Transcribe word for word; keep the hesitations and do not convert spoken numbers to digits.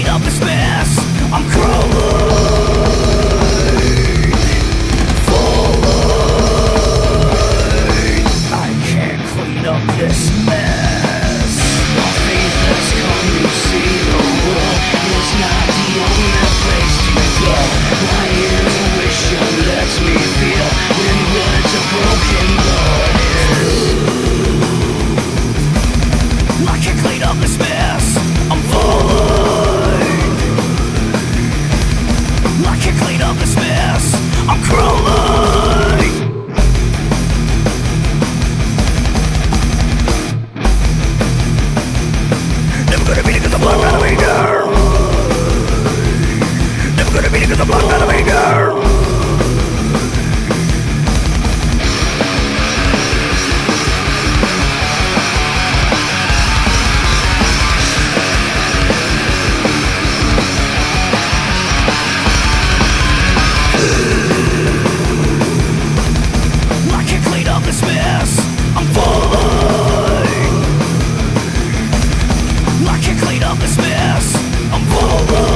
clean up this mess. I'm crawling, falling. I can't clean up this mess. My faith has come to see the world is not the only place to go. My intuition lets me feel when words are broken blood is. I can't clean up this mess. I'm falling. I can't clean up this mess. I'm crawling. Never gonna beat it cause I'm blocked out of anger. Never gonna beat it cause I'm blocked out of anger. I can't clean up this mess. I'm falling. I can't clean up this mess. I'm falling.